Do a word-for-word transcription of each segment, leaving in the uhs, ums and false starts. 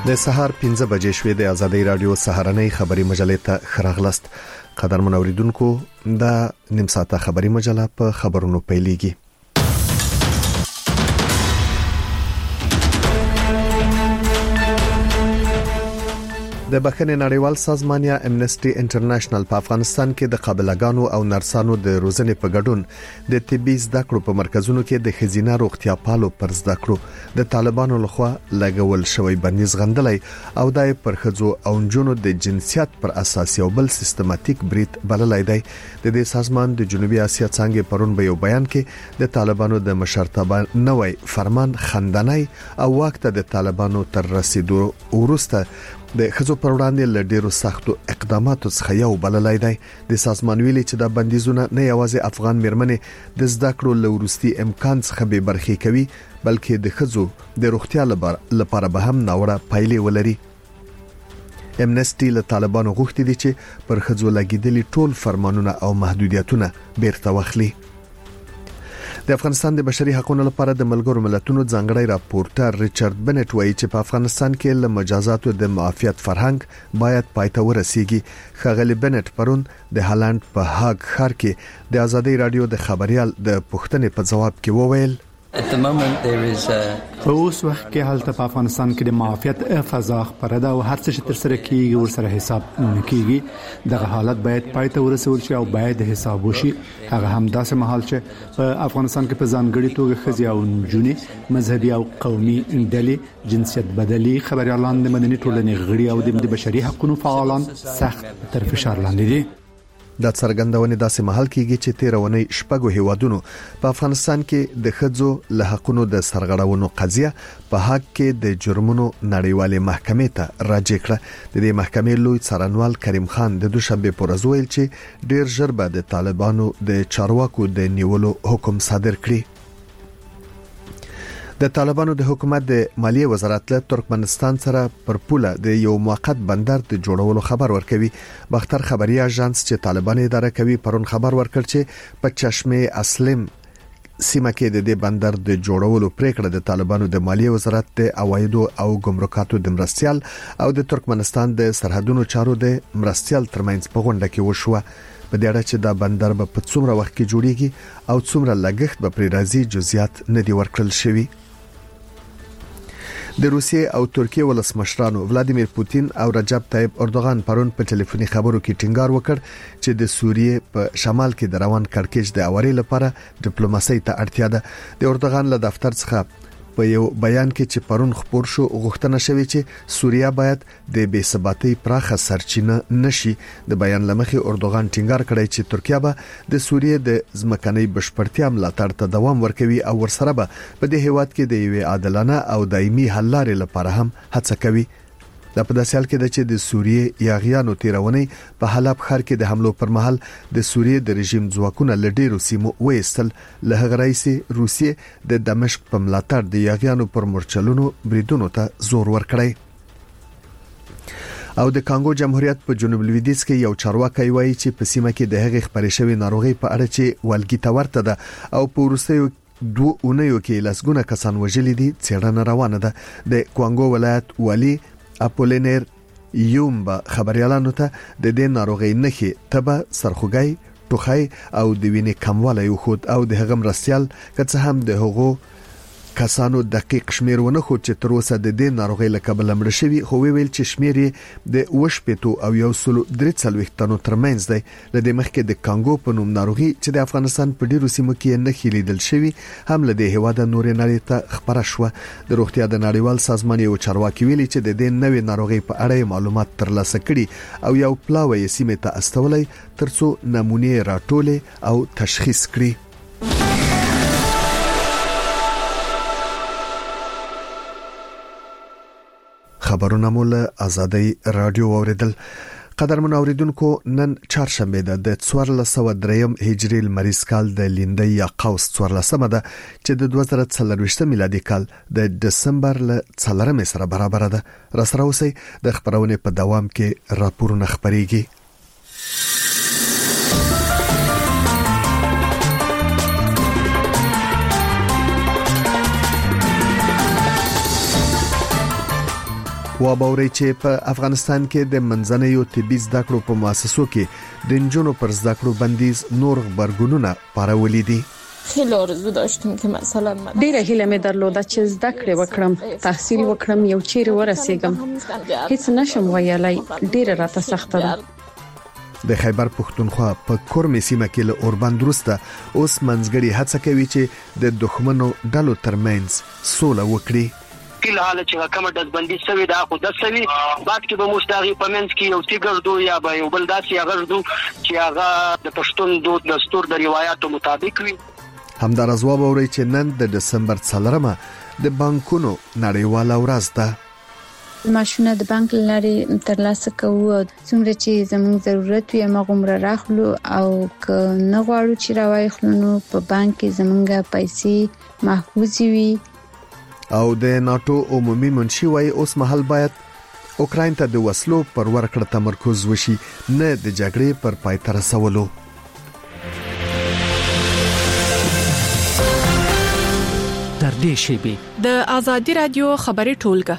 د سهار پنځه بجې شوې د آزادۍ رادیو سهارنۍ خبري مجلې ته خراغلست. قدرمن اوریدونکو دا نیم ساعته خبري مجله په خبرونو پیلېږي. د بخښنې نړیوال سازمان یا امنسټي انټرنیشنل په افغانستان کې د قابلګانو او نرسانو د روزنې په ګډون د طبي زده کړو په مرکزونو کې د خزینه روغتیا پالو پر زده کړو د طالبانو لخوا لګول شوی بندیز غندلای او د پرخځو او جنونو د جنسیت پر اساس یو بل سیستماتیک بریټ بللای دی. د دې سازمان د جنوبي اسیا څنګه پرون په یو بیان کې د طالبانو د مشرتابه نوې فرمان خندنای او وخت د طالبانو تر رسیدو ورسته د خزو پر وړاندې لډیرو سختو اقداماتو څخه یو بللای دی. د سازمان ویلي چې د بندیزونه نه یوازې افغان مېرمنې د زده کړو لورستي امکان څخه به برخې کوي بلکې د خزو د روغتیا لپاره به هم ناوړه پایلې ولري. امنسټي له طالبانو غوښتي دي چې پر خزو لګیدلي ټول فرمانونه او محدودیتونه بیرته واخلي. د افغانستان د بشري حقوقو لپاره د ملګرو ملتونو ځانګړی راپورټر ریچارډ بنټ وایي چې په افغانستان کې له مجازاتو د معافیت فرهنګ باید پایته ورسیږي. ښاغلي بنټ پرون د هالند په هاګ ښار کې د آزادۍ رادیو د خبريال د پوښتنې په جواب کې وویل At the moment there is a په اوس وخت کې حالت په افغانستان کې د معافیت فضا خبره ده او هر څه چې تر سره کیږي ورسره حساب نه کیږي. دغه حالت باید پای ته ورسول شي او باید حساب وشي. هغه هم داسې مهال چې په افغانستان کې په ځانګړي توګه خزي او جنوني مذهبي او قومي ډلې جنسیت بدلي خبريالان د مدني ټولنې غړي او د بشري حقوقو فعالان سخت تر فشار لاندې دي. د څرګندونې داسې محل کېږي چې تیرونی شپږو هیوادونو په افغانستان کې د خځو له حقونو د سرغړونو قضیه په حق کې د جرمونو نړیوالې محکمې ته راجع کړه. د دې محکمې لوی څارنوال کریم خان د دوشنبه پر ورځ ویل چې ډیر ژر به د طالبانو د چارواکو د نیولو حکم صادر کړي. د طالبانو د حکومت د مالیه وزارت له ترکمنستان سره پر پوله د یو موقت بندر د جوړولو خبر ورکوي. بختر خبري اژانس چې طالبان اداره کوي پرون خبر ورکړ چې په چشمه اسلم سیمه کې د دې بندر د جوړولو پریکړه د طالبانو د مالیه وزارت د عوایدو او ګمرکاتو د مرستيال او د ترکمنستان د سرحدونو چارو د مرستيال ترمنځ په غونډه کې وشوه. په دې اړه چې دا بندر به په څومره وخت کې جوړیږي او څومره لګښت به پرې راځي جزئیات نه دي ورکړل شوی. د روسیې او ترکیې ولسمشرانو ولادیمیر پوتین او رجب طیب اردوغان پرون په ټلیفوني خبرو کې ټینګار وکړ چې د سوریې په شمال کې د روان کړکېچ د اوري لپاره ډیپلوماسي ته اړتیا ده. د اردوغان له دفتر څخه په یو بیان کې چې پرون خبر شو غوښتنه شوې چې سوریه باید د بې ثباتۍ پراخه سرچینه نشي. د بیان لمخې اردوغان ټینګار کړی چې ترکیه به د سوریې د ځمکنۍ بشپړتیا ملاتړ ته دوام ورکوي او ورسره به په دې هیواد کې د یوې عادلانه او دایمي حل لارې لپاره هم هڅه کوي. د په داسې حال کې د چې د سوریې یاغیانو تیرونی په حلب ښار کې د حملو پر مهال د سوریې د رژیم ځواکونه لډیرو سیمو وېستل. له هغه رئیس روسیې د دمشق په ملاتړ د یاغیانو پر مورچلونو بریدونو ته زور ورکړی. او د کانګو جمهوریت په جنوب لویدیځ کې یو چارواکي وایي چې په سیمه کې د هغې خبرې شوی ناروغي په اړه چې ولګي ته ورته ده او په وروستیو دوه اونیو کې لسګونه کسان وژلي دي څېړنه روانه ده. د کوانګو ولایت والی اپولینر یومبا خبريالانو ته د دې ناروغي نښې تبه سرخوږی ټوخی او د وینې کموالی خود او د هغه مرستيال که څه هم د هغو کسانو دقیق شمیر ونه خو چې تر اوسه د دې ناروغي له کبله مړ شوي خو ویل چې شمیر د وشپېتو او یو سلو درې څلوېښت تنو ترمنځ دی. له دې مخکې د کانګو په نوم ناروغي چې د افغانستان په ډیرو سیمو کې نه خلیدل شوی هم له دې هواده نورې نړۍ ته خبره شوه. د روغتیا د نړیوال سازمان یو چارواکي ویلي چې د دې نوې ناروغي په اړه معلومات ترلاسه کړي او یو پلاوی سیمه ته استولای ترڅو نمونه راټولې او تشخیص کړي. خبرونه مول آزادۍ رادیو اوریدل. قدرمن اوریدونکو نن چهارشنبه ده د څوارلس سوه دریم هجری لمریز کال د لیندۍ یا قوس څوارلسمه ده چې د دوه زره څلرویشت میلادي کال د دسمبر ل څلورمې سره برابر ده. راسره اوسئ د خبرونه په دوام کې راپورونه خبريږي. و باوري چې په افغانستان کې د منځنیو طبي زده کړو په مؤسسو کې د انجونو پر زده کړو بندیز نور خبرګونونه پارولې دي. خیلی آرزو داشتم که مثلا من ډیره هیله مې درلوده چې زده کړې وکړم، تحصیل وکړم، یو چیرې ورسېږم. هیڅ نشم ویلای، ډیره راته سخته ده. د خیبر پښتونخوا په کورمې سیمه کې له اوربند وروسته اوس منځګړي هڅه کوي چې د دښمنو ډلو ترمنځ سوله وکړي. کله حاله چې کومه دزبندي سوي دا خو د سوي بعد کې به مستغي پمنس کې یو تیګردو یا به یو بل داسې غردو چې هغه د پښتون دود دستور د روایتو مطابق وي. همدار ځواب اوري چې نن د دسمبر څلورمه د بانکونو نړیواله ورځ ده. ماشونه د بانک لاري ترلاسه کوو، څومره چې زموږ ضرورت وي هغه راخلو، او که نه غواړو چې راوایخلو نو په بانک کې زموږ پیسې محفوظ وي. او د ناتو عمومي منشي وايي اوس مهال باید اوکراین ته د وسلو پر ورکړه تمرکز وشي، نه د جګړې پر پای ته رسولو. در دې شیبه د ازادي رادیو خبري ټولګه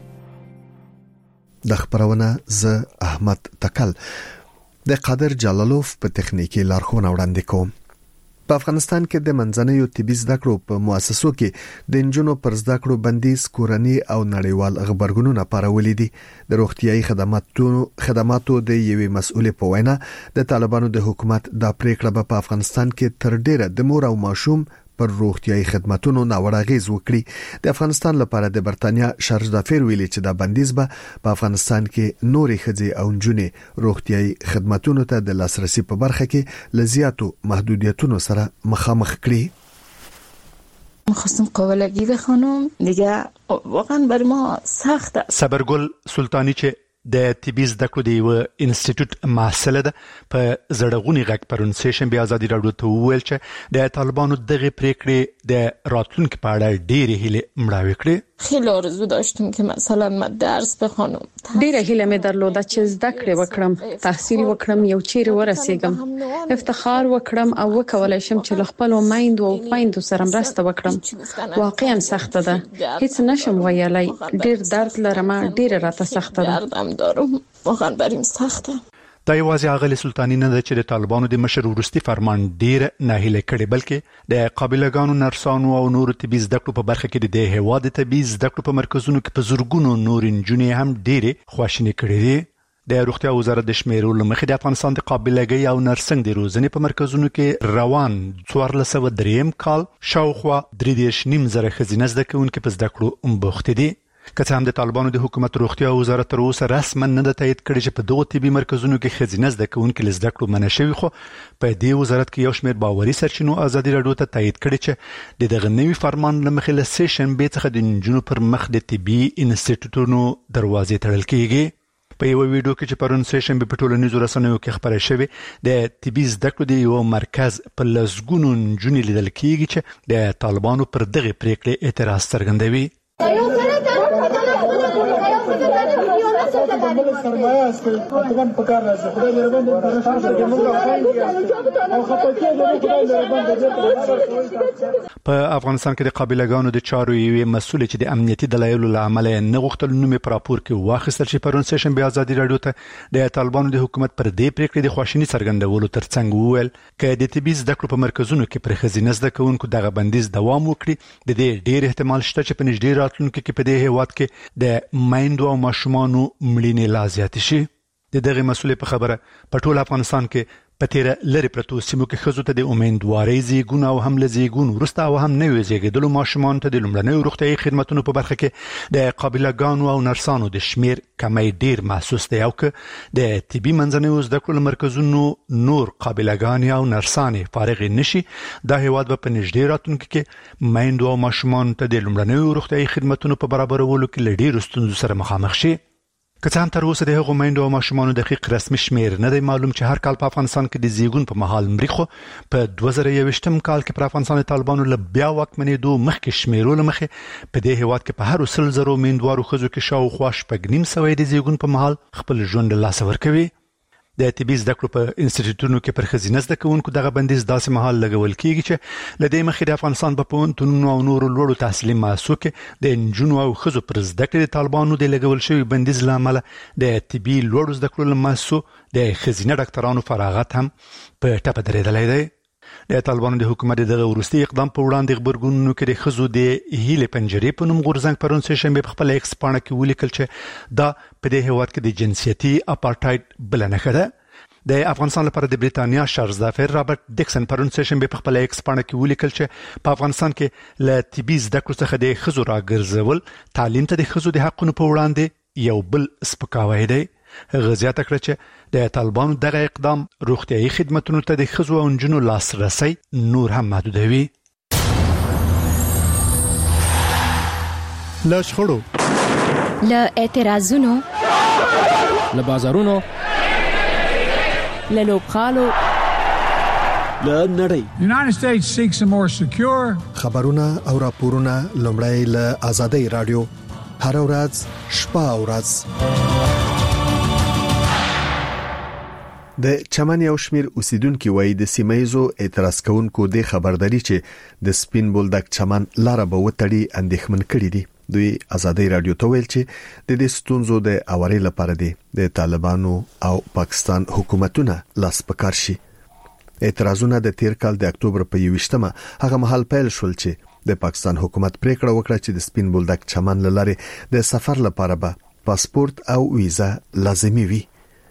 د خبرونه ز احمد تکل د قادر جلالوف په تخنیکی لارښوونه وړاندې کوم. په افغانستان کې د منځنیو طبي زده کړو په مؤسسو کې د انجونو پر زده کړو بندیز کورنی او نړیوال خبرګونونه پارولې دي. د روغتيایي خدماتو خدماتو د یوې مسؤلې په وینا د طالبانو د حکومت د پریکړه په افغانستان کې تر ډیره د مور او ماشوم پر روغتيایي خدماتونو ناوړه غیز وکړي. د افغانستان لپاره د برتانیا شارج دافیر ویلي چې دا بندیز به په افغانستان کې نورې ښځې او نجونې روغتيایي خدماتونو ته د لاسرسي په برخه کې لزیاتو محدودیتونو سره مخامخ کړي. می‌خواستم قابلگی بخونم دیگه واقعا برای ما سخته. صبرګل سلطانی چې د طبي زده کړو د یو انسټیټیوټ محصله ده په زړغونی غږ پرونسیشن بیا ازادي راډیو ته ویل چې د طالبانو دغه پریکړې د راتلونکو په اړه ډېرې هیله مړاوې کړې. خیلی آرزو داشتم که مثلا من درس بخونم، ډیره هیله مې درلوده چې زده کړې وکړم، تحصیل وکړم، یو چیرې ورسېږم، افتخار وکړم او وکولای شم چې له خپل میندو او خویندو سره مرسته وکړم. واقعا سخته ده، هیڅ نشم ویلای، ډیر درد لرم، ډیره راته سخته ده. دارم واقعا بریم سخته. دا یوازې هغه سلطانی نه ده چې د طالبانو د مشر ورستي فرمان ډیر ناهیله کړي، بلکې د قابلګانو نرسانو او نور طبي زده کړو په برخه کې د هیواد طبي زده کړو په مرکزونو کې په زورګونو نور انجونې هم ډیره خواشینی کړي دي. د روغتیا وزارت د شمیرو لمخې د افغانستان د قابلګۍ او نرسنګ د روزنې په مرکزونو کې روان څوارلس سوه دریم کال شاوخوا درې دېرش نیم زره ښځینه زده کوونکي په زده کړو بوختې دي. که څه هم د طالبانو د حکومت روغتیا وزارت تر اوسه رسما نه د تایید کړي چې په دغه طبي مرکزونو کې ښځینه زده کوونکي له زده کړو منع شوي، خو په دې وزارت کې یو شمېر باوري سرچینو ازادي راډیو ته تایید کړي چې د دغه نوي فرمان له مخې له سې شنبې څخه د نجونو پر مخ د طبي انسټیټیوټونو دروازې تړل کېږي. په یو ویډیو کې چې پرون سې شنبې په ټولنیزو رسنیو کې خبره شوې د طبي زده کړو د یو مرکز په لسګونو نجونې لیدل کېږي چې د طالبانو پر دغه پریکړې اعتراض څرګندوي. په افغانستان کې د قابلګانو د چارو یوې مسؤل چې د امنیتي دلایلو له امله نه غوښتل نوم په راپور کې واخیستل شي، پرون سې شنبې ازادي راډیو ته د طالبانو د حکومت پر دې پریکړې د خواشینی څرګندولو ترڅنګ وویل چې د طبي زده کړو په مرکزونو کې پر ښځینه زده کوونکو دغه بندیز دوام وکړي، د دې ډېر احتمال شته چې په نږدې راتلونکي کې په دې هیواد کې د میندو او ماشومانو مړینې لا زیاتې شي. د دغه مسؤل په خبره په ټول افغانستان کې په تیر لری پرتو سیمو کې ښځو ته د امیندوارۍ زیږون او هم له زیږون وروسته او هم نوي زیږیدلو ماشومانو ته د لومړنیو روغتیایي خدماتونو په برخه کې د قابلګانو او نرسانو د شمیر کمی ډیر محسوس دی، او که د طبي منځنیو زده کړو مرکزونو نور قابلګانې او نرسانې فارغ نشي، دا هیواد به په نږدې راتلونکي کې میندو او ماشومانو ته د لومړنیو روغتیایي خدماتونو په برابرولو کې له ډیرو ستونزو سره مخامخ شي. که څه هم تر اوسه د هغو میندو او ماشومانو دقیق رسمي شمیر نه دی معلوم چې هر کال په افغانستان کې د زیږون په مهال مري، خو په دوه زره یوویشتم کال کې پر افغانستان د طالبانو له بیا واکمنېدو مخکې شمیرو له مخې په دې هیواد کې په هرو سل زرو میندوارو ښځو کې شاوخوا شپږ نیم سوه د زیږون په مهال خپل ژوند له لاسه ورکوي. د طبي زده کړو په انسټیټیوټونو کې پر خزینه زده کوونکو دغه بندیز داسې مهال لګول کیږي چې لدې مخې د افغانستان په پوهنتونونو او نورو لوړو تحصیلي مؤسسو کې د انجونو او ښځو پر زده کړې د طالبانو د لګول شوی بندیز له امله د طبي لوړو زده کړو له مؤسسو د خزینه ډاکټرانو فراغت هم په ټپه درېدلی دی. د طالبانو د حکومت دغه وروستي اقدام په وړاندې خبرګونونو کې د ښځو د هیلې پنجرې په نوم غورځنګ پرون سه شنبه په خپل ایکس پاڼه کې ولیکل چې دا په دې هیواد کې د جنسیتي اپارټایډ بل نښه ده. د افغانستان لپاره د بریتانیا شارزافر رابرټ ډیکسن پرون سه شنبه په خپل ایکس پاڼه کې ولیکل چې په افغانستان کې له طبي زده کړو څخه د ښځو راګرځول تعلیم ته د ښځو د حقونو په وړاندې یو بل سپکاوی دی. هغه زیاته کړه چې د طالبانو دغه اقدام روغتیايي خدماتو ته د ښځو او نجونو لاسرسي نور هم محدودوي. له شخړو، له اعتراضونو، له بازارونو، له لوبغالو، له نړۍ. United States seeks a more secure. خبرونه او راپورونه لومړی له آزادۍ رادیو هر ورځ شپه او ورځ. د چمن یو شمیر اوسیدونکو وایي د سیمایزو اعتراض کوونکو د خبرداري چې د سپین بولدک چمن لاره به وټړي اندېښمن کړي دي. دوی آزادۍ رادیو ته ویل چې د دې ستونزو د اوري لپاره دي د طالبانو او پاکستان حکومتونه لاس پکار شي. اعتراضونه د تیر کال د اکتوبر په یوشتمه هغه مهال پیل شول چې د پاکستان حکومت پریکړه وکړه چې د سپین بولدک چمن لاره د سفر لپاره به پاسپورت او ویزا لازمي وي.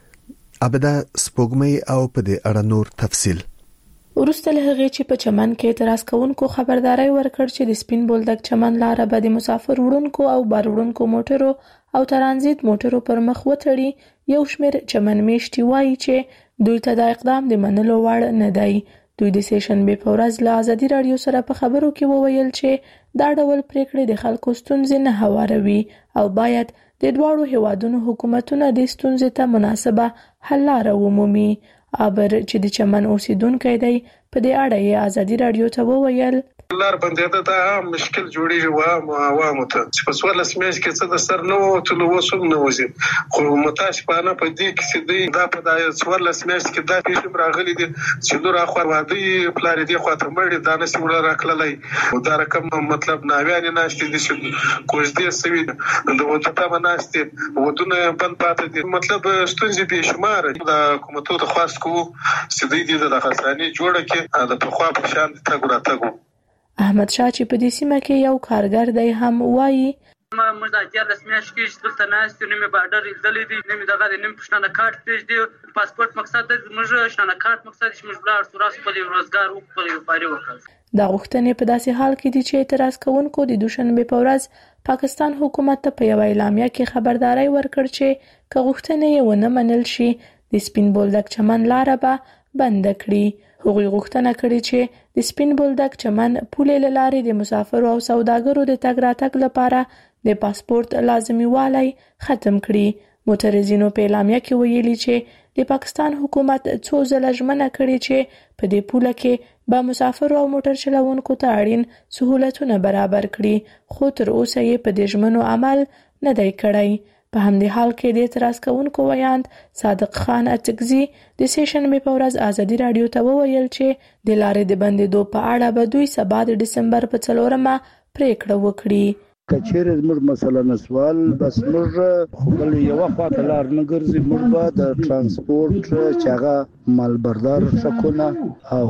ابدا سپوږمۍ او په دې اړه نور تفصيل. ورسته له هغه چې په چمن کې اعتراض کوونکو خبرداري ورکړ چې د سپین بولدک چمن لاره به د مسافر وړونکو او بار وړونکو موټرو او ترانزیت موټرو پر مخ وتړي. یو شمیر چمن میشتي وایي چې دوی ته دا اقدام د منلو وړ نه دی. دوی د سیشن به په ورځ له آزادي رادیو سره په خبرو کې وویل چې دا ډول پریکړې د خلکو ستونزې نه هواروي او باید د دواړو هیوادونو حکومتونه د ستونزې ته مناسبه حل لاره ومومي. ابر چې د چمن اوسیدونکو دی په دې اړه یې آزادي رادیو ته وویل لار بندیده دا مشکل جوړیږي و عوامو ته چې په سوال اسمیش کې څه د سر نو ټول وسوم نه وځي خو متاسفانه په دې کې چې دی دا په دای سوال اسمیش کې دا پیښه راغلي دي چې نور اخو وادي پلار دې خو ته مړ دا نسی وړ راکللای دا رقم مطلب ناویان ناشته دي چې کوز دې سوي د وته په ناشته ودونه بند پاتې دي مطلب ستونزې به شمار د حکومتو ته خاص کو چې دې د خسراني جوړه کې د په خوا په شان ته ګراتګو. احمد شاه چې په دې سیمه کې یو کارګر دی هم وایي ما موږ د اتیا رسمیش کې دلته ناست یو نیمه بارډر دلې دي نیمه دغه د نیم پښتنه کارت پیژ دی پاسپورت مقصد د موږ شنه کارت مقصد چې موږ بلار سوراس په روزګار او په لپاره وکړ. دا غوښتنې په داسې حال کې دي چې اعتراض کوونکو د دوشنبه په ورځ پاکستان حکومت ته په یو اعلامیه کې خبرداري ورکړ چې که غوښتنې یې ونه منل شي د سپین بولدک چمن لاره به بند کړي. هغوی غوښتنه کړې چې د سپین بولدک چمن پولې لارې د مسافرو او سوداګرو د تګ راتګ لپاره د پاسپورت لازمي والی ختم کړي. معترضینو په اعلامیه کې ویلي چې د پاکستان حکومت څو ځله ژمنه کړې چې په دې پوله کې به مسافرو او موټر چلوونکو ته اړین سہولتونه برابر کړي خو تر اوسه یې په دې ژمنو عمل نه دی کړی. په همدې حال کې د اعتراض کوونکو ویاند صادق خان اڅکزي د سیشن می په ورځ آزادي رادیو ته وویل چې د لارې د بندیدو په اړه به دوی سبا د ډسمبر په څلورمه پریکړه وکړي. کچېره زموږ مثلا سوال بس موږ خو بل یو خواته لار نه ګرځي موږ به د ترانسپورت چاغه مالبردار شکونه او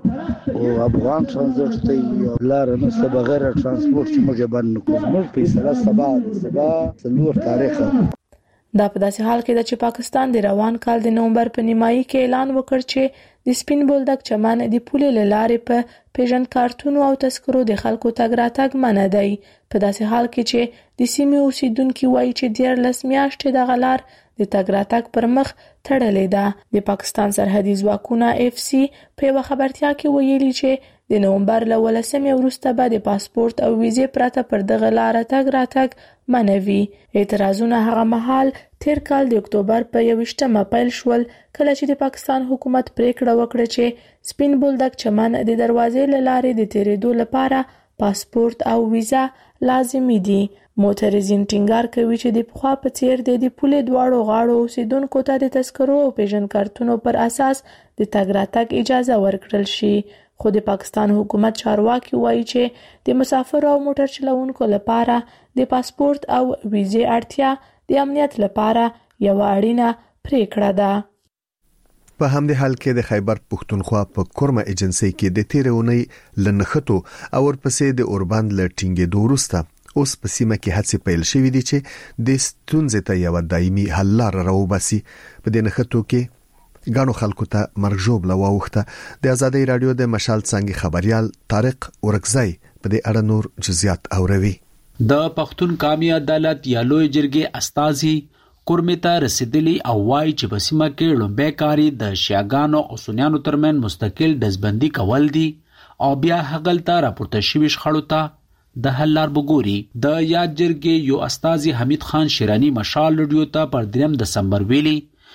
او افغان ترانزیت ته لار نه څه بغیر ترانسپورت چې موږ باندې کوم موږ په سلا سبا سبا څلور تاریخ. دا په داسې حال کې چې پاکستان د روان کال د نومبر په نیمایي کې اعلان وکړ چې د سپین بولدک چمن د پولې لارې په پیژن کارتونو او تذکرو د خلکو تګ راتګ منع دی. په داسې حال کې چې د سیمې اوسیدونکو وایي چې دیارلس میاشتې د غلار د تګ راتګ پر مخ تړلې ده. د پاکستان سرحدي ځواکونه اف سی په یو خبرتیا کې ویلي چې د نومبر له ولسمې وروسته به د پاسپورت او ویزې پرته پر دغه لار تګ راتګ منوي. اعتراضونه هغه مهال تیر کال د اکتوبر په یوشتمه پیل شول کله چې د پاکستان حکومت پریکړه وکړه چې سپین بولدک چمن د دروازې له لارې د تیریدو لپاره پاسپورت او ویزا لازمي دي. موټریزین ټینګار کوي چې د پخوا په څیر د پولې دواړو غاړو اوسیدونکو ته د تذکرو او پیژن کارتونو پر اساس د تګ راتګ اجازه ورکړل شي. خو د پاکستان حکومت چارواکي وایي چې د مسافر او موټر چلوونکو لپاره د پاسپورت او ویزې اړتیا د امنیت لپاره یو اړینه پریکړه ده. په همدې حال کې د خیبر پښتونخوا په کورمه ایجنسی کې د تیرونی لنخټو او ورپسې د اوربند لټینګې دوروسته اوس په سیمه کې هڅې پیل شوې دي چې د ستونزې ته یو دایمي حل لار راوباسي. په دې نخټو کې غاڼو خلکو ته مرجوب لواوخته. د ازادي رادیو د مشال څنګه خبريال طارق ورکزی په دې اړه نور جزئیات اوروي. د پښتون قومي عدالت یا لوی جرګې استازي کورمتا رسیدلی او وای چې په سیمه کې لومبه کاری د شیاګانو او سنیانو ترمن مستقل دزبندي کول دي او بیا هغلته راپورته شوی شخړو ته د حل لار بګوري. د یاد جرګې یو استازي حمید خان شیرانی مشال رادیو ته پر دریم دسمبر ویلي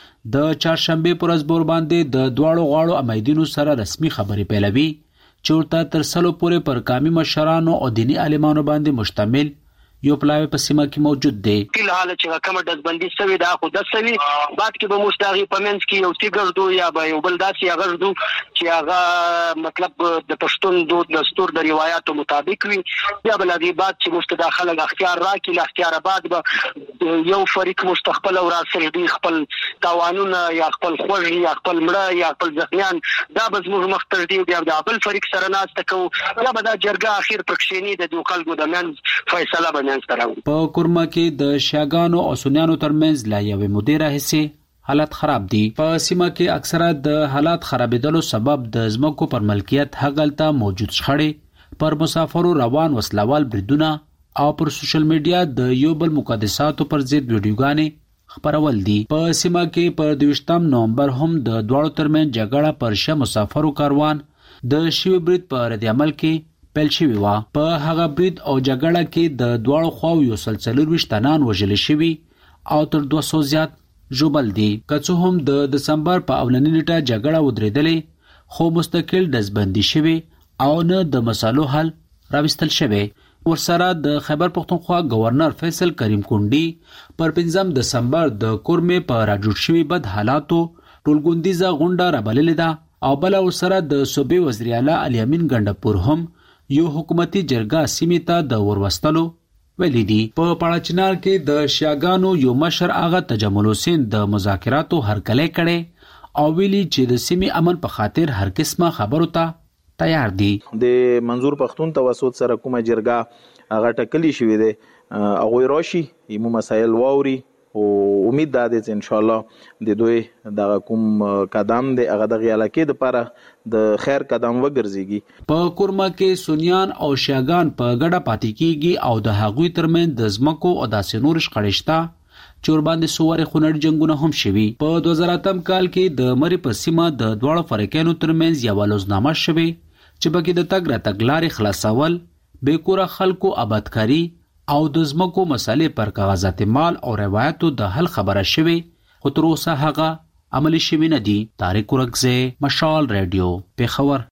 د چهارشنبه پر ورځ بور باندې د دواړو غاړو امیدونو سره رسمي خبرې پیلوي چې ورته تر سلو پورې پر قومي مشرانو او دینی عالمانو باندې مشتمل یو پلاوی په سیمه کې موجود دی. کله حاله چې کومه دزبندي سوي دا خو د سوي بعد کې به مستغی پمنس کې یو تیګردو یا به یو بل داسي غردو چې هغه مطلب د پښتون دود دستور د روایتو مطابق وي یا بل دی بعد چې مستداخله اختیار راکې ل اختیار بعد به یو فریق مستقبل او راسل دی خپل قوانون یا خپل خوږ یا خپل مړه یا خپل ځخنیان دا به زموږ مختر دی بیا د خپل فریق سره ناسته کو یا به دا جرګه اخیر پکښینی د دوه خلکو د منځ فیصله باندې په کورما کې د شیاګانو او سنیانو ترمنځ لا یو مدیره حصے حالت خراب دي. په سیمه کې اکثره د حالات خرابېدلو سبب د زمکو پر ملکیت هغلته موجود شخړې پر مسافرو روان وسلوال بریدونه او پر سوشل میډیا د یو بل مقدساتو پر ضد ویډیوګانې خبرول دي. په سیمه کې پر دویشتم نومبر هم د دواړو ترمنځ جګړه پر شه مسافرو کاروان د شیو برید په رد عمل کې پیل شوی و. په هغه برید او جګړه کې د دواړو خواو یو سلسله وشتنان وژل شوی او تر دوه سوه زیات ژوبل دي. که څه هم د دسمبر په اولنۍ نیټه جګړه ودرېدلې خو مستقل دزبندي شوی او نه د مسالو حل راوستل شوی. ورسره د خیبر پښتونخوا گورنر فیصل کریم کونډي پر پنځم دسمبر د کورمې په راجوړ شوی بد حالاتو ټولګوندیزه غونډه رابللې ده او بل ورسره د صوبې وزیر اعلی علي امین ګنڈپور هم یو حکومتي جرګه سیمې ته د وروستلو ویلي دي. په پاړچنار کې د شیاګانو یو مشر آغا تجمل حسین د مذاکراتو هرکلی کړي او ویلي چې د سیمې امن په خاطر هر قسمه خبرو ته تیار دي. د منظور پښتون توسط سره کومه جرګه هغه ټکلی شوې ده هغه راشي یمو مسایل واوري او امید ده چې ان شاء الله د دوی د کوم قدم د هغه د غیالکې د لپاره د خیر قدم وګرځيږي. په کورما کې سنیان او شیاګان په ګډه پاتې کیږي او د هغوی ترمن د زمکو او داسې نور شخړشتا چور باندې سوار خونړ جنگونه هم شوي. په دوه زره اتم کال کې د مری په سیمه د دواړو فریقینو ترمنځ یو لوزنامه شوی چې بګې د تګ را تګلارې خلاصول بیکوره خلکو آبادکاری او د زمکو مسالې پر کاغذات مال او روایتو د حل خبره شوی خو تر اوسه هغه عملی شوی نه دی. طارق ورکزی مشال رادیو پیښور.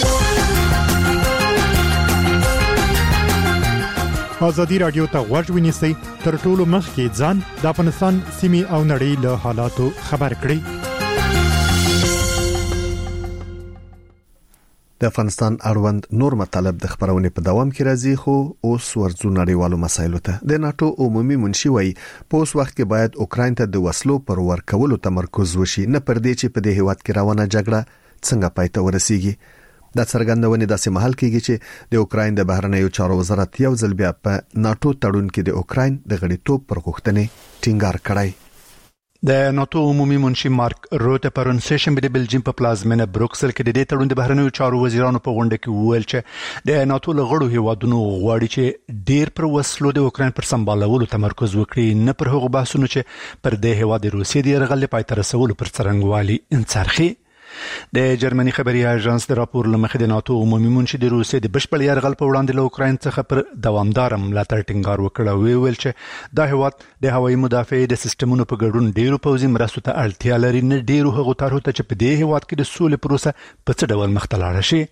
ازادي رادیو ته غوږ ونیسئ تر ټولو مخکې ځان د افغانستان سیمې او نړۍ له حالاتو خبر کړئ. د افغانستان اړوند نور مطالب د خبرونې په دوام کې راځي خو اوس ورځو نړیوالو مسایلو ته. د ناتو عمومي منشي وایي په اوس وخت کې باید اوکراین ته د وسلو پر ورکولو تمرکز وشي نه پر دې چې په دې هیواد کې روانه جګړه څنګه پای ته ورسیږي. د څرګندونې داسې محل کېږي چې د اوکراین د بهرنیو چارو وزارت یو ځل بیا په ناتو تړون کې د اوکراین د غړیتوب پر غوښتنې ټینګار کړی. د ناتو عمومي منشي مارک روته پرون سیشنبه د بلجیم په پلازمینه بروکسل کې د دې تړون د بهرنیو چارو وزیرانو په غونډه کې وویل چې د ناتو لغړو هیوادونو غواړي چې ډیر پر وسلو د اوکراین پر سمبالولو تمرکز وکړي نه پر هغو بحثونو چې پر دې هیواد د روسیې د یرغل پای ته رسولو پر څرنګوالي انڅرخي. د جرمني خبري اژانس د راپور لمخې د ناتو عمومي منشي د روسیې د بشپړ یرغل په وړاندې له اوکراین څخه پر دوامدار ملاتړ ټینګار وکړ او ویل چې دا هیواد د هوایي مدافعي د سیستمونو په ګډون ډیرو پوځي مرستو ته اړتیا لري نه ډیرو هغو طرحو ته چې په دې هیواد کې د سولې پروسه په څه ډول مخ ته لاړه شي.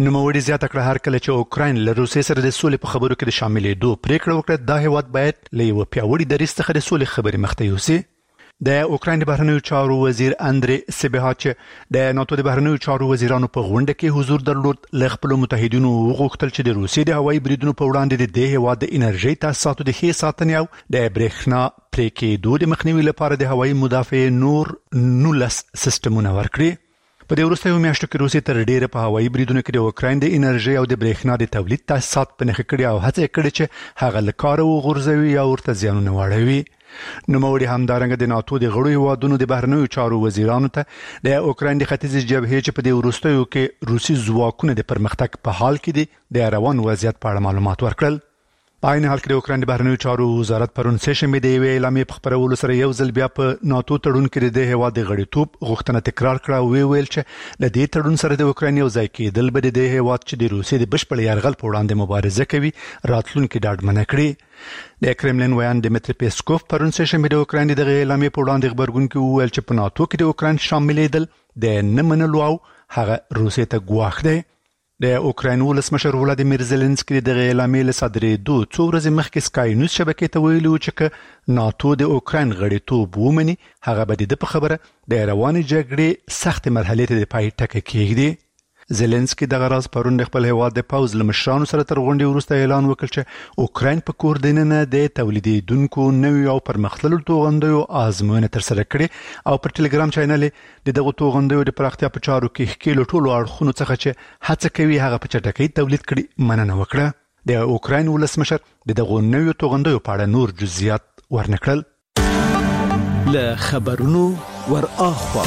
نوموړي زیاته کړه هر کله چې اوکراین له روسیې سره د سولې په خبرو کې د شاملېدو پریکړه وکړه دا هیواد باید له یو پیاوړي دریځ څخه د سولې خبرې مخته یوسي. د اوکراین د بهرنیو چارو وزیر اندرې سیبهاچ د ناتو د بهرنیو چارو وزیرانو په غونډه کې حضور درلود. له خپل متحدینو وغوښتل چې د روسیې د هوایي بریدونو په وړاندې د دې هیواد د انرژي تاسیساتو د ښې ساتنې او د برېښنا پرې کېدو د مخنیوي لپاره د هوایي مدافع نور نولس سیستمونه ورکړي. په دې وروستیو میاشتو کې روسیې تر ډیره په هوایي بریدونو کې د اوکراین د انرژي او د برېښنا د تولید تاسیسات په نښه کړي او هڅه کړې چې هغه له کاره وغورځوي یا ورته زیانونه واړوي. نوموړي همدارنګه د ناتو د غړو هیوادونو د بهرنیو چارو وزیرانو ته د اوکراین د ختیځې جبهې چې په دې وروستیو کې روسي ځواکونه د پرمختګ په حال کې دي د روان وضعیت په اړه معلومات ورکړل. په عین حال کې د اوکراین د بهرنیو چارو وزارت پرون سه شنبه د یوې اعلامیې په خپرولو سره یو ځل بیا په ناتو تړون کې د هیواد د غړیتوب غوښتنه تکرار کړه او ویل چې د دې تړون سره د اوکراین یو ځای کېدل به د هیواد چې د روسیې د بشپړ یرغل په وړاندې مبارزه کوي راتلونکي ډاډمنه کړي. د کرملین ویان ډیمټری پیسکوف پرون سه شنبه د اوکراین د اعلامیې په وړاندې خبرګون کې وویل چې په ناتو کې د اوکراین شاملېدل د نه منلو او هغه روسیې ته ګواښ دی. د اوکراین ولسمشر ولادیمیر زيلنسکي د اعلامیې له صدرېدو څو ورځې مخکې سکای نیوز شبکې ته ویلي و چې ناتو د اوکراین غړیتوب ومني هغه به د په خبره د روانې جګړې سخت مرحلې ته د پای ټکی کېږدي. زيلنسکي د غراز پرون د خپل هیواد د پوز لمشرانو سره تر غونډې وروسته اعلان وکړ چې اوکراین په کور دننه د تولیدونکو نوي او پرمختللو توغندیو آزموینه تر سره کړې او پر ټلګرام چینل د دغه توغندیو د پراختیا په چارو کې ښکیلو ټولو اړخونو څخه چې هڅه کوي هغه په چټکۍ تولید کړي مننه وکړه. د اوکراین ولسمشر د دغه نوي توغندیو په اړه نور جزئیات ورنکړل. له خبرونو ور اخوا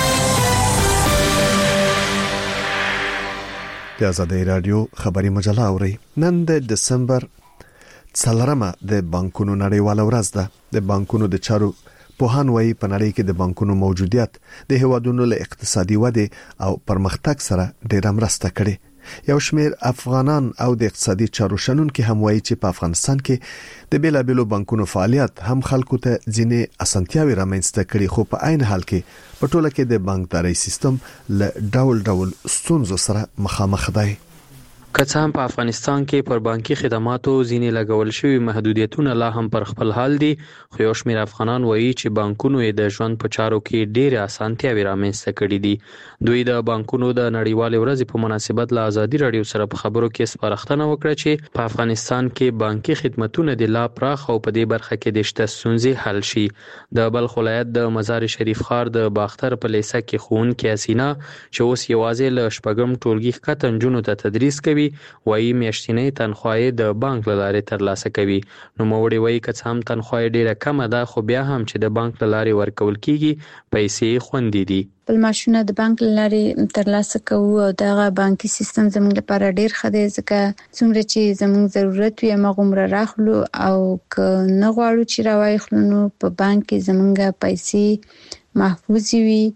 د آزادۍ رادیو خبري مجله اوري. نن د دسمبر څلورمه د بانکونو نړیواله ورځ ده. د بانکونو د چارو پوهان وايي په نړۍ کې د بانکونو موجودیت د هیوادونو له اقتصادي ودې او پرمختګ سره ډېره مرسته کړې. یو شمېر افغانان او د اقتصادي چارو شنونکو هم وايي چې په افغانستان کې د بیلابیلو بانکونو فعالیت هم خلکو ته ځینې اسانتیاوي رامنځته کړي خو په عین حال کې په ټوله کې د بانکداري سیستم له ډول ډول ستونزو سره مخامخ دی. که څه هم په افغانستان کې پر بانکي خدماتو ځینې لګول شوي محدودیتونه لا هم پر خپل حال دي خو یو شمېر افغانان وایي چې بانکونو یې د ژوند په چارو کې ډېرې اسانتیاوې رامنځته کړي دي. دوی د بانکونو د نړیوالې ورځې په مناسبت له ازادي رادیو سره په خبرو کې سپارښتنه وکړه چې په افغانستان کې بانکي خدماتونه د لا پراخ او په دې برخه کې د شته ستونزې حل شي. د بلخ ولایت د مزار شریف ښار د باختر په لیسه کې ښوونکې حسینه چې اوس یوازې له شپږم ټولګي ښکته نجونو ته تدریس کوي وایي میاشتنۍ تنخواه د بانک له لارې ترلاسه کوي. نوموړي وایي که څه هم تنخواه ډیره کمه ده خو بیا هم چې د بانک له لارې ورکول کیږي پیسې خوندي دي. بل معاشونه د بانک له لارې ترلاسه کوو او دغه بانکي سیستم زموږ لپاره ډیر ښه دی ځکه څومره چې زموږ ضرورت وي هغومره راخلو او که نه غواړو چې راوایخلو نو په بانک کې زموږ پیسې محفوظ وي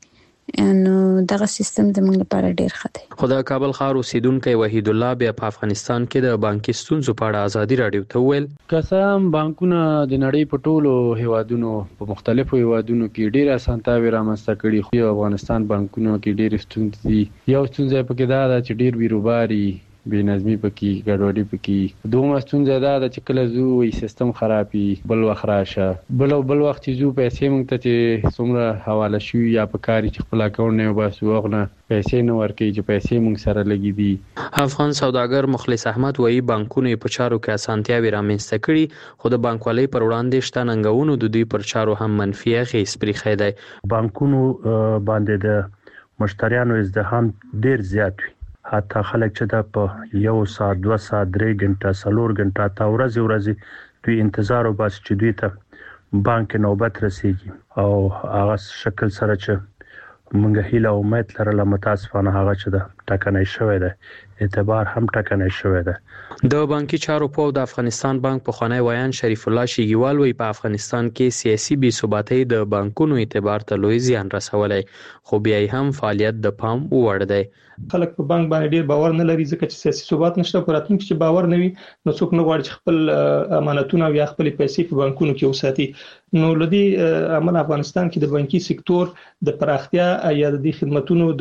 نو دغه سیستم زموږ لپاره ډیر ښه دی. خو د کابل ښار اوسیدونکی وحید الله بیا په افغانستان کې د بانکي ستونزو په اړه ازادي رادیو ته وویل که څه هم بانکونه د نړۍ په ټولو هیوادونو په مختلفو هیوادونو کې ډیر اسانتیاوې رامنځته کړي خو افغانستان بانکونو کې ډیر ستونزې دي. یو ستونزه پکې دا ده چې ډیر بیروباري بې نظمي پکې ګډوډي پکې. دومره ستونزه دا ده چې کله زو وي سیستم خرابي بل وخت راشه بل بل وخت چې زو پیسې مونږ ته چې څومره حواله شوي یا په کاري چې خپل اکاونټ نه وباسو هغه پیسې نه ورکوي چې پیسې مونږ سره لګي دي. افغان سوداګر مخلص احمد وایي بانکونه په چارو کې اسانتیاوې رامنځته کړي خو د بانکوالۍ پر وړاندې شته ننګونو د دوی پر چارو هم منفي اغېز پرېښی دی. بانکونو باندې د مشتریانو ازدحام ډیر زیات وي حتی خلک چې دا په یو ساعت دوه ساعت درې غنټه څلور غنټه تا ورځ ورځ دوی انتظار وباسي چې دوی ته بانک نوبت رسیږي او هغه شکل سره چې موږ هیله او امید لرله متاسفانه هغه چې دا ټکنۍ شوی دی اعتبار هم ټکنۍ شوی دی. د بانکي چارو په د افغانستان بانک پخوانی ویان شریف الله شیګیوال وی په افغانستان کې سیاسي بې ثباتۍ د بانکونو اعتبار ته لوی زیان رسولی خو بیا هم فعالیت د پام وړ دی. خلک په بانک باندې ډیر باور نه لري ځکه چې سیاسي ثبات نشته په راتلونکي چې باور نه وي نو څوک نه غواړي چې خپل امانتونه یا خپل پیسې په بانکونو کې وساتي. نو لدی عمل افغانستان کې د بانکي سکتور د پراختیا یا د خدماتونو د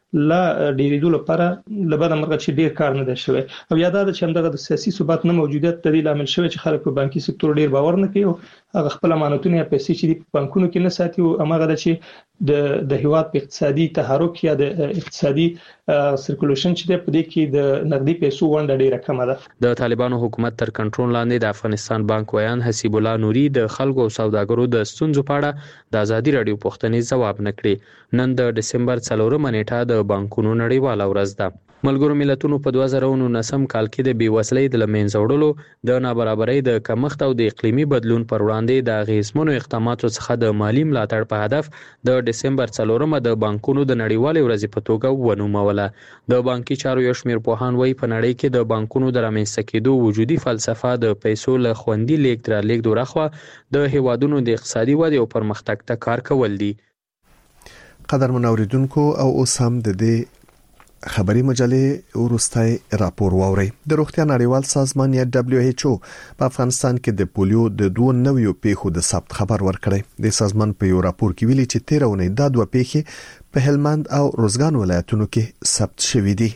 لا ډیریدو لپاره لبد مرغه چې ډیر کار نه دی شوی او یاد ده چې همدغه د سیاسي ثبات نه موجودیت د دې لامل شوی چې خلک په بانکي سکتور ډیر باور نه کوي او هغه خپل امانتونه یا پیسې چې په بانکونو کې نه ساتي او هغه د چې د د هیواد په اقتصادي تحرک یا د اقتصادي سرکولیشن چې په دې کې د نقدي پیسو ونډه ډیره کمه ده. د طالبانو حکومت تر کنټرول لاندې د افغانستان بانک ویان حسیب الله نوري د خلکو او سوداګرو د ستونزو په اړه د ازادي رادیو پوښتنې ځواب نکړي. نن د دسمبر څلورمه نیټه د بانکونو نړیواله ورځ ده. ملګرو ملتونو په دوه زره نولسم کال کې د بیوزلۍ د لمنځه وړلو د نابرابرۍ د کمښت او د اقلیمي بدلون پر وړاندې د اغیزمنو اقداماتو څخه د مالی ملاتړ په هدف د دسمبر څلورمه د بانکونو د نړیوالې ورځې په توګه ونوموله. د بانکي چارو یو شمېر پوهان وایي په نړۍ کې د بانکونو د رامنځته کېدو وجودي فلسفه د پیسو له خوندي لیږد رالېږد ورخوا د هیوادونو د اقتصادي ودې او پرمختګ ته کار کول دي. قدرمن اوریدونکو او اوس هم د دې خبري مجلې ورستای راپور واوري. د روغتیا نړیوال سازمان یا دبليو ایچ او په افغانستان کې د پولیو د دوه نویو پیښو د ثبت خبر ورکړی. د سازمان په یو راپور کې ویلي چې تیر اونۍ د دوه پیښې په هلمند او روزګان ولایتونو کې ثبت شوې دي.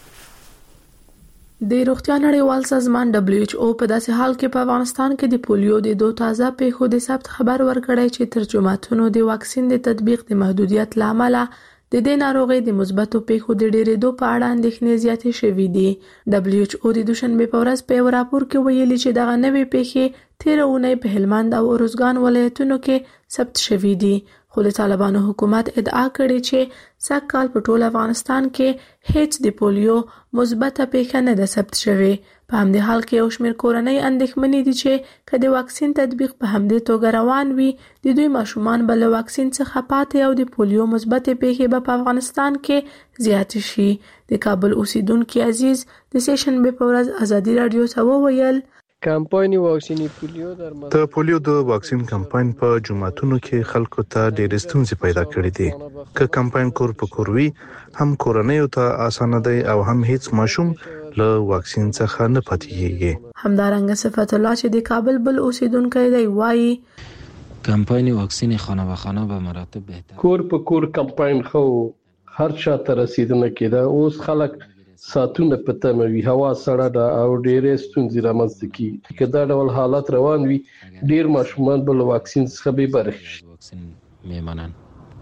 د روغتیا نړیوال سازمان دبليو ایچ او په داسې حال کې په افغانستان کې د پولیو د دوه تازه پیښو د ثبت خبر ورکړی چې ترجماتونو د واکسین د تطبیق د محدودیت لامل د دې ناروغي د مثبتو پیښو د ډېرېدو په اړه اندېښنې زیاتې شوې دي. دبليو ایچ او د دوشنبه په ورځ په راپور کې ویلي چې دغه نوې پیښې تیر اونۍ په هلمند او روزګان ولایتونو کې ثبت شوې دي. خو د طالبانو حکومت ادعا کړې چې سږ کال په ټول افغانستان کې هیڅ د پولیو مثبته پیښه نه ده ثبت شوې. په همدې حال کې یو شمېر کورنۍ اندېښمنې دي چې که د واکسین تطبیق په همدې توګه روان وي د دوی ماشومان به له واکسین څخه پاتې او د پولیو مثبتې پیښې به په افغانستان کې زیاتې شي. د کابل اوسیدونکو عزیز د سې شنبې په ورځ ازادي رادیو ته وویل کمپاین واکسینی پولیو در د پولیو د واکسین کمپاین په جمعاتونو کې خلکو ته ډېر ستونزې پیدا کړې دي. که کمپاین کور په کور وي هم کورنۍ ته اسانه دی او هم هیڅ ماشوم له واکسین څخه نه پاتېږي. همدارنګه صفت الله چې د کابل بل اوسیدونکو دی وایي کمپاین واکسین خانه به خانه به مراتب بهتر کور په کور کمپاین خو هر چا ته رسیدنه کېده. اوس خلک ساتونه پته مې هوا سړه ده او ډېرې ستونزې رامنځته کیږي. که دا ډول حالات روان وي ډېر ماشومان به له واکسین څخه بې برخې شي. واکسین میمنن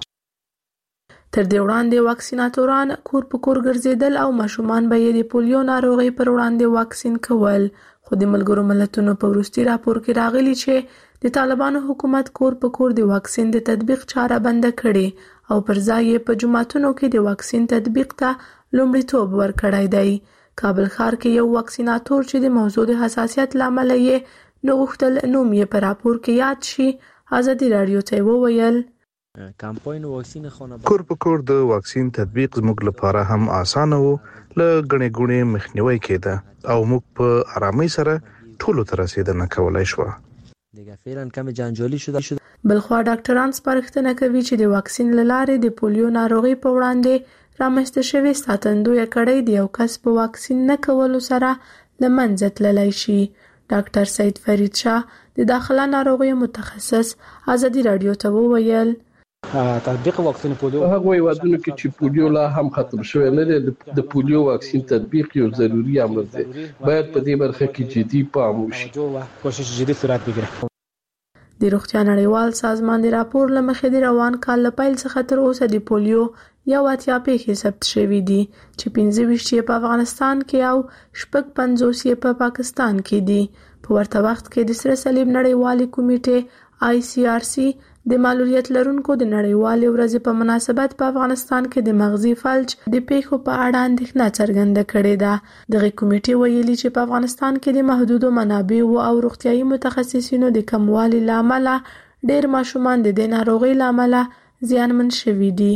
تر دې وړاندې واکسیناتوران کور په کور ګرځیدل او ماشومان به یې د پولیو ناروغي پر وړاندې واکسین کول. خو د ملګرو ملتونو په وروستي راپور کې راغلي چې د طالبانو حکومت کور په کور د واکسین د تطبیق چاره بنده کړي او پر ځای یې په جمعاتونو کې د واکسین تطبیق ته لومړیتوب ورکړی دی. کابل ښار کې یو واکسیناتور چې د موضوع د حساسیت لامل یې نه غوښتل نوم یې په راپور کې یاد شي ازادي رادیو ته وویل کمپاین واکسین خانه کور په کور د واکسین تطبیق زموږ لپاره هم اسانه وو. له غړې غړې مخنیوي کېده او موږ په آرامۍ سره ټولو ته رسیدنه کولای شو. دیگه فعلا کم جنجالی شده. بلخوا ډاکټران سپارښتنه کوي چې د واکسین لاره د پولیو ناروغي په وړاندې رامنځته شوی ساتندوی کړی د یو کس په واکسین نه کولو سره لمنځه تللی شي. ډاکټر سید فرید شاه د داخله ناروغیو متخصص ازادي رادیو ته وویل تطبیق واکسین پولیو هغه وادونو کې چې پولیو لا هم ختم شوی نه دی د پولیو واکسین تطبیق یو ضروری امر دی. باید په دې برخه کې جدي پام وشي. کوشش جدي صورت بگیره. د روغتیا نړیوال سازمان د راپور لمخې د روان کال له پیل څخه تر اوسه د پولیو یو اتیا پیښې ثبت شوې دي چې پنځه ویشت یې په افغانستان کې او شپږ پنځوس یې په پاکستان کې دي. په ورته وخت کې د سره صلیب نړیوالې کمیټې آی سی آر سی د معلولیت لرونکو د نړیوالې ورځې په مناسبت په افغانستان کې د مغزي فلج د پیښو په اړه اندېښنه څرګنده کړې ده. دغه کمیټې ویلي چې په افغانستان کې د محدودو منابعو او روغتیايي متخصصینو د کموالي لامل ډېر ماشومان د دې ناروغۍ لامل زیانمن شوي دي.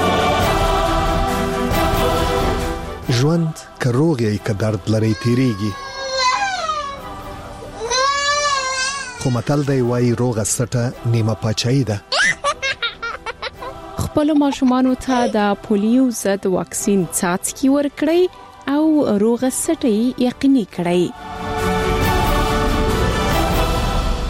ژوند که روغ یې که درد لري تیریږي، خو متل دی وایي روغه سټه نیمه پاچاهي ده. خپل ماشومانو ته د پولیو ضد واکسین څاڅکي ورکړئ او روغه سټه یقیني کړئ.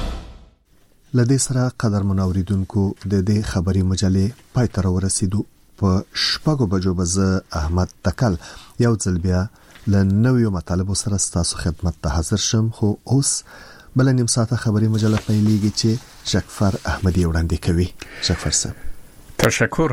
لدې سره قدر منوریدونکو د دې خبري مجلې پای ته ورسېدو. په شپږو بجو به زه احمد تکل یو ځل بیا له نویو مطالبو سره ستاسو خدمت ته حاضر شم. خو اوس بل نیم ساعته خبري مجله پیلېږي چې شکفر احمدي وړاندې کوي. شکفر صاحب تشکر.